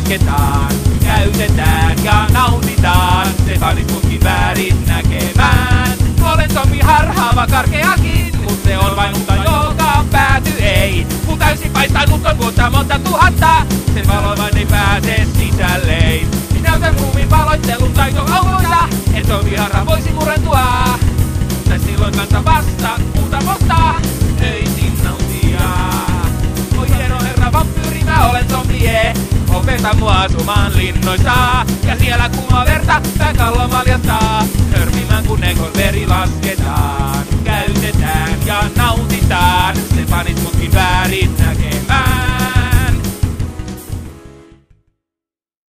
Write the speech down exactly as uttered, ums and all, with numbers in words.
lasketaan. Käytetään ja nautitaan, Stefanit mutkin väärin näkemään. Olen zombi harhaava karkeakin, mut se on vain unta, joka pääty ei. Mun täysin paistanut on vuotta monta tuhatta, sen valo vain ei pääse sisälleen. Näytän ruumiin valoittelun taitoaukoja, et zombi harha voisi murentua. Tai silloin kansa vasta muuta postaa, ei sinnautia. Oi hieno herra vampyyri, mä olen zombie. Opeta mua asumaan linnoissa, ja siellä kuuma verta pääkallo valjastaa. Hörpimään kun ekon veri lasketaan, käytetään ja nautitaan. Stefanit mutkin väärin näkee.